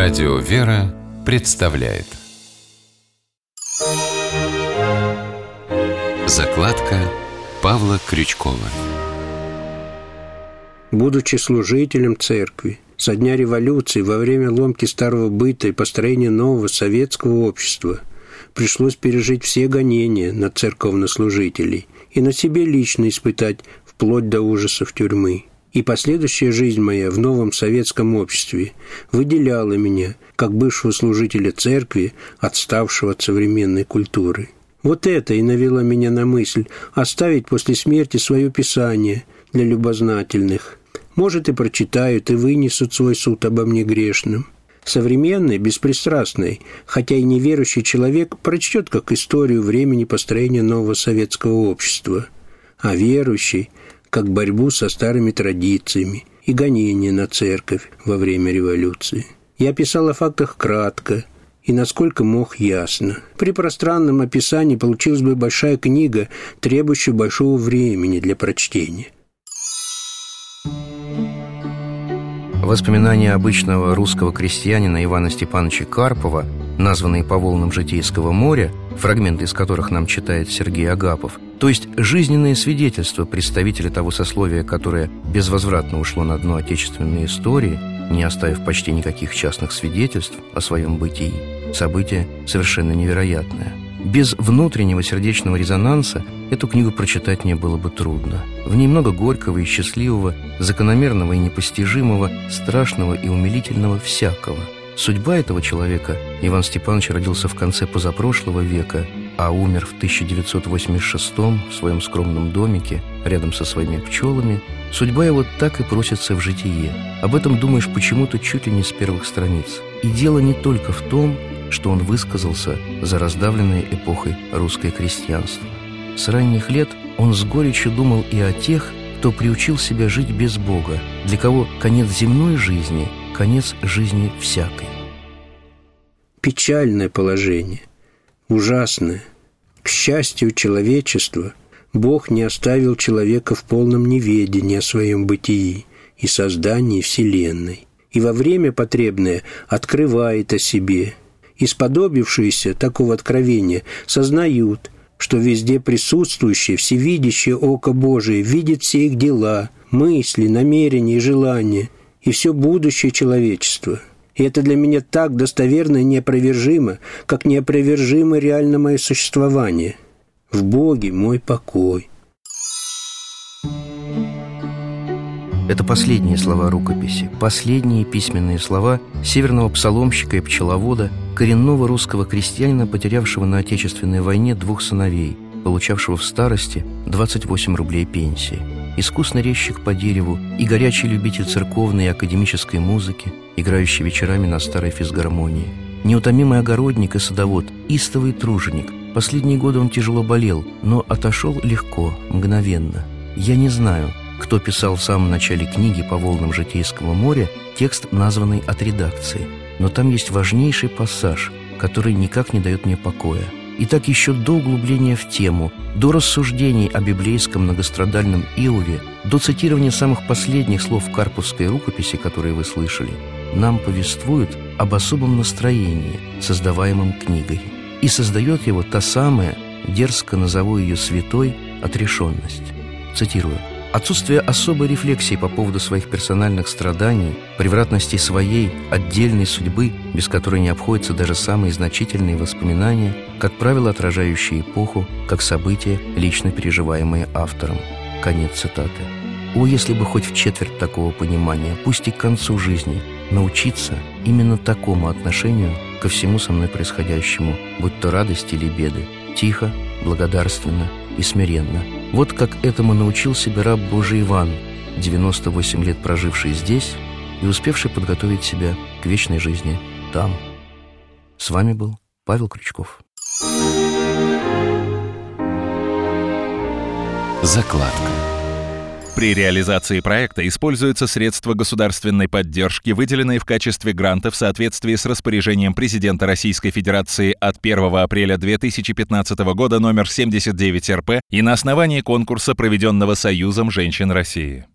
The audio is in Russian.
Радио «Вера» представляет закладка Павла Крючкова. Будучи служителем церкви, со дня революции, во время ломки старого быта и построения нового советского общества, пришлось пережить все гонения на церковнослужителей и на себе лично испытать вплоть до ужасов тюрьмы. И последующая жизнь моя в новом советском обществе выделяла меня, как бывшего служителя церкви, отставшего от современной культуры. Вот это и навело меня на мысль оставить после смерти свое писание для любознательных. Может, и прочитают, и вынесут свой суд обо мне грешным. Современный, беспристрастный, хотя и неверующий человек прочтет как историю времени построения нового советского общества, а верующий – как борьбу со старыми традициями и гонение на церковь во время революции. Я писал о фактах кратко и насколько мог ясно. При пространном описании получилась бы большая книга, требующая большого времени для прочтения. Воспоминания обычного русского крестьянина Ивана Степановича Карпова, названные по волнам Житейского моря, фрагменты из которых нам читает Сергей Агапов, то есть жизненные свидетельства представителя того сословия, которое безвозвратно ушло на дно отечественной истории, не оставив почти никаких частных свидетельств о своем бытии. Событие совершенно невероятное. Без внутреннего сердечного резонанса эту книгу прочитать мне было бы трудно. В ней много горького и счастливого, закономерного и непостижимого, страшного и умилительного всякого. Судьба этого человека, Иван Степанович родился в конце позапрошлого века, а умер в 1986-м в своем скромном домике рядом со своими пчелами, судьба его так и просится в житие. Об этом думаешь почему-то чуть ли не с первых страниц. И дело не только в том, что он высказался за раздавленное эпохой русское крестьянство. С ранних лет он с горечью думал и о тех, кто приучил себя жить без Бога, для кого конец земной жизни – конец жизни всякой. Печальное положение, ужасное. К счастью человечества, Бог не оставил человека в полном неведении о своем бытии и создании Вселенной, и во время потребное открывает о себе. И сподобившиеся такого откровения сознают, что везде присутствующее, всевидящее око Божие видит все их дела, мысли, намерения и желания, и все будущее человечества. И это для меня так достоверно и неопровержимо, как неопровержимо реально мое существование. В Боге мой покой. Это последние слова рукописи, последние письменные слова северного псаломщика и пчеловода, коренного русского крестьянина, потерявшего на Отечественной войне 2 сыновей, получавшего в старости 28 рублей пенсии. Искусный резчик по дереву и горячий любитель церковной и академической музыки, играющий вечерами на старой физгармонии. Неутомимый огородник и садовод, истовый труженик. Последние годы он тяжело болел, но отошел легко, мгновенно. Я не знаю, кто писал в самом начале книги «По волнам Житейского моря» текст, названный от редакции. Но там есть важнейший пассаж, который никак не дает мне покоя. И так еще до углубления в тему, до рассуждений о библейском многострадальном Иове, до цитирования самых последних слов карповской рукописи, которые вы слышали, нам повествуют об особом настроении, создаваемом книгой. И создает его та самая, дерзко назову ее святой, отрешенность. Цитирую. Отсутствие особой рефлексии по поводу своих персональных страданий, превратности своей отдельной судьбы, без которой не обходятся даже самые значительные воспоминания, как правило, отражающие эпоху, как события, лично переживаемые автором. Конец цитаты. О, если бы хоть в четверть такого понимания, пусть и к концу жизни, научиться именно такому отношению ко всему со мной происходящему, будь то радость или беды, тихо, благодарственно и смиренно. Вот как этому научил себя раб Божий Иван, 98 лет проживший здесь и успевший подготовить себя к вечной жизни там. С вами был Павел Крючков. Закладка. При реализации проекта используются средства государственной поддержки, выделенные в качестве гранта в соответствии с распоряжением президента Российской Федерации от 1 апреля 2015 года номер 79 РП и на основании конкурса, проведенного Союзом женщин России.